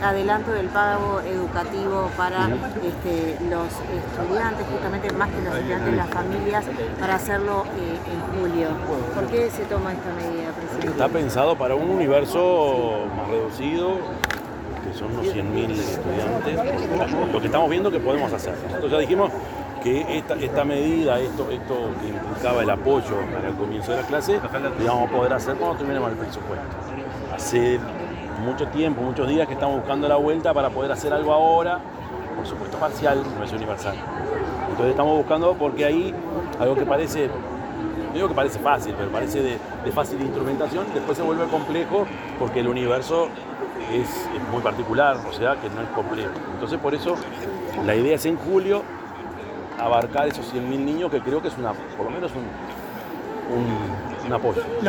adelanto del pago educativo para los estudiantes, justamente más que los estudiantes, las familias, para hacerlo en julio. ¿Por qué se toma esta medida, presidente? Está pensado para un universo más reducido, que son unos 100.000 estudiantes, lo que estamos viendo que podemos hacer. Nosotros ya dijimos que esta medida, esto que implicaba el apoyo para el comienzo de la clase, lo íbamos a poder hacer cuando terminemos el presupuesto. Hace mucho tiempo, muchos días que estamos buscando la vuelta para poder hacer algo ahora, por supuesto parcial, no es universal. Entonces estamos buscando, porque ahí algo que parece, no digo que parece fácil, pero parece de fácil instrumentación, después se vuelve complejo porque el universo es muy particular, o sea que no es complejo. Entonces por eso la idea es en julio abarcar esos 100.000 niños, que creo que es por lo menos un apoyo.